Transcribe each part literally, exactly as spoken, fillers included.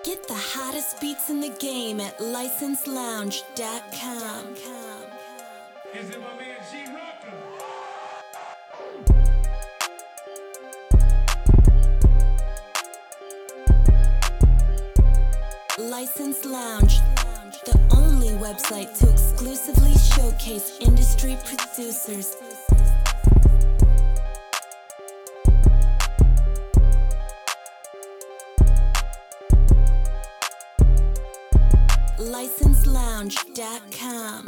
Get the hottest beats in the game at license lounge dot com. Is it my man G Rocker? License Lounge, the only website to exclusively showcase industry producers. license lounge dot com.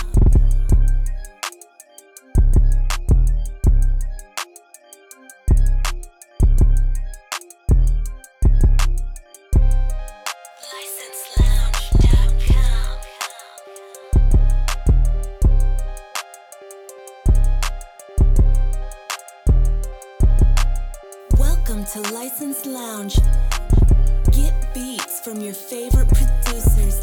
Welcome to License Lounge. Get beats from your favorite producers.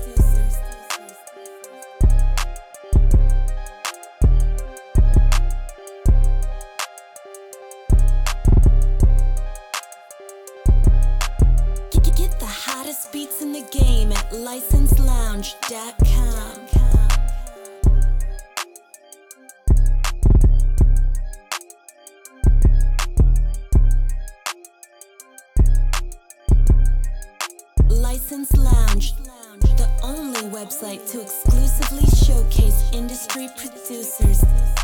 Get the hottest beats in the game at license lounge dot com. License Lounge, the only website to exclusively showcase industry producers.